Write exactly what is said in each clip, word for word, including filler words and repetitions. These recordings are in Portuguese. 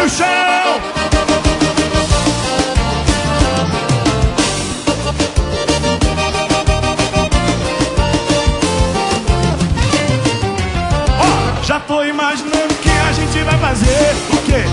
no chão. Ó, já tô imaginando o que a gente vai fazer. O quê?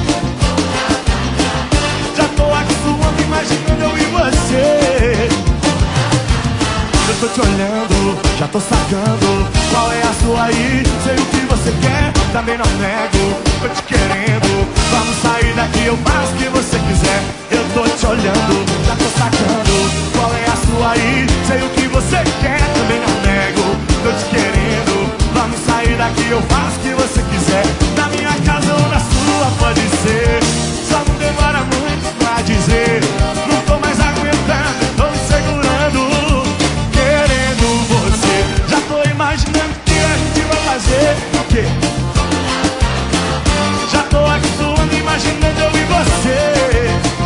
Já tô aqui suando, imaginando eu e você. Eu tô te olhando, já tô sacando qual é a sua aí. Sei o que você quer, também não nego. Tô te querendo, vamos sair daqui, eu faço o que você quiser. Eu tô te olhando, já tô sacando qual é a sua aí. Sei o que você quer, também não nego. Tô te querendo, vamos sair daqui, eu faço o que você quiser. Na minha casa ou na sua, pode ser. Só não demora muito pra dizer. Não tô mais aguentando, tô me segurando, querendo você. Já tô imaginando o que a gente vai fazer. O quê? Já tô aqui suando, imaginando eu e você.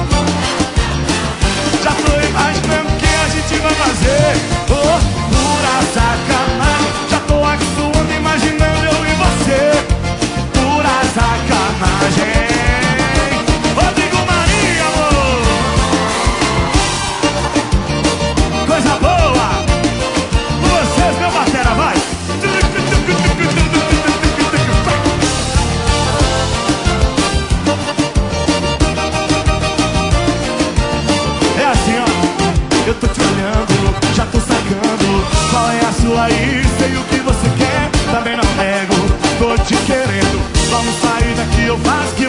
Já tô imaginando o que a gente vai fazer. Oh, pura sacanagem. Já tô aqui suando, imaginando eu e você. Pura sacanagem. Rodrigo Marinho, amor. Coisa boa. Com vocês, meu batera, vai. É assim, ó. Eu tô te olhando, já tô sacando qual é a sua aí. Sei o que você quer, também não nego. Tô te querendo, vamos sair daqui, eu faço que